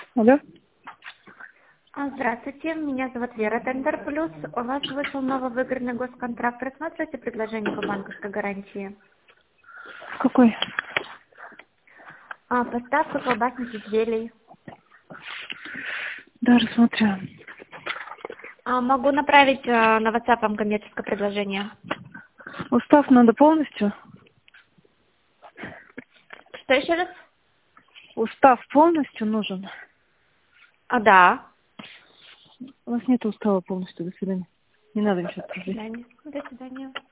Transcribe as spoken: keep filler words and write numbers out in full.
Алло. А, Здравствуйте, меня зовут Вера, Тендер Плюс. У вас вышел новый выигранный госконтракт. Рассматриваете предложение по банковской гарантии? Какой? А, поставка колбасных изделий. Да, рассмотрю. А, могу направить а, на WhatsApp вам коммерческое предложение. Устав надо полностью? Что еще раз? Устав полностью нужен? А, да. У нас нет устава полностью. До свидания. Не надо ничего До отправлять. свидания. До свидания.